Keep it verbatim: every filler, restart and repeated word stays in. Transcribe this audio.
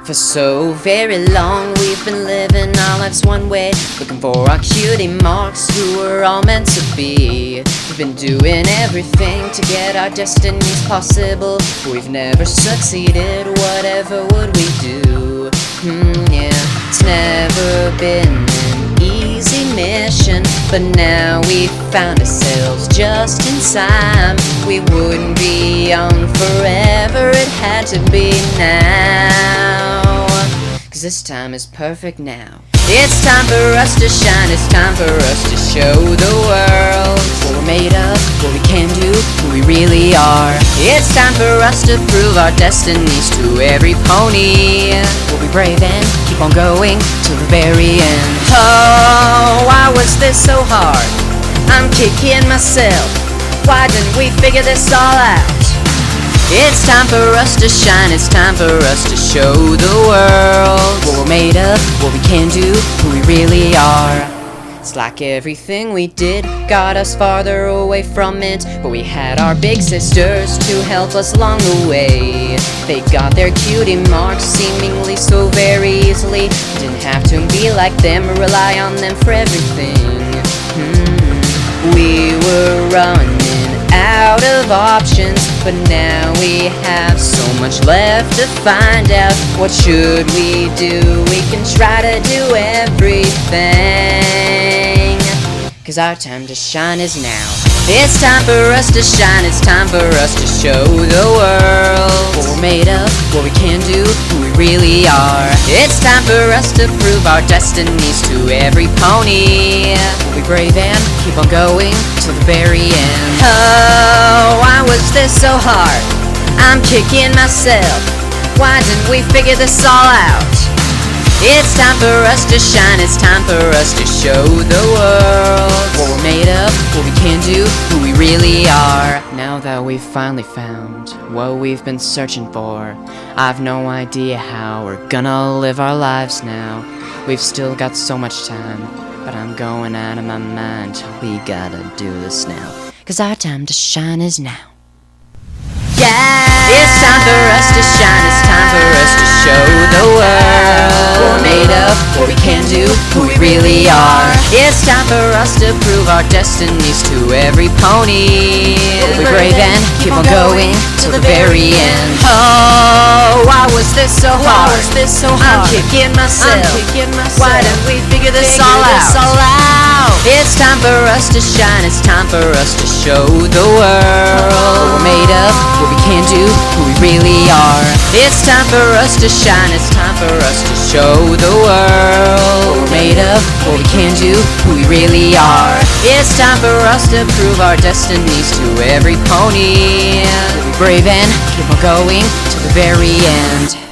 For so very long we've been living our lives one way, looking for our cutie marks who we're all meant to be. We've been doing everything to get our destinies possible, but we've never succeeded. Whatever would we do? Hmm, yeah. It's never been an easy mission, but now we've found ourselves just in time. We wouldn't be young forever, it had to be now, 'cause this time is perfect now. It's time for us to shine, it's time for us to show the world what we're made of, what we can do, who we really are. It's time for us to prove our destinies to every pony. We'll be brave and keep on going till the very end. Oh, why was this so hard? I'm kicking myself. Why didn't we figure this all out? It's time for us to shine, it's time for us to show the world what we're made of, what we can do, who we really are. It's like everything we did got us farther away from it, but we had our big sisters to help us along the way. They got their cutie marks seemingly so very easily. Didn't have to be like them or rely on them for everything. Hmm. We were running out of options, but now we have so much left to find out. What should we do? We can try to do everything, 'cause our time to shine is now. It's time for us to shine, it's time for us to show the world what we're made of, what we can do, who we really are. It's time for us to prove our destinies to every pony. We'll be brave and keep on going till the very end. Oh, why was this so hard? I'm kicking myself. Why didn't we figure this all out? It's time for us to shine, it's time for us to show the world what we're made of, what we can do, who we really are. Now that we've finally found what we've been searching for, I've no idea how we're gonna live our lives now. We've still got so much time, but I'm going out of my mind. We gotta do this now, 'cause our time to shine is now. Yeah! It's time for us to shine, it's time for us to show the world what we're made of, what we can do, who we really are. It's time for us to prove our destinies to every pony. We'll be brave and keep on going till the very end. Oh, why was this so hard? Why was this so hard? I'm kicking myself. I'm kicking myself. Why didn't we figure this figure all this out? All out? It's time for us to shine, it's time for us to show the world what we're made of, what we can do, who we really are. It's time for us to shine, it's time for us to show the world what we're made of, what we can do, who we really are. It's time for us to prove our destinies to every pony. We'll be brave and keep on going to the very end.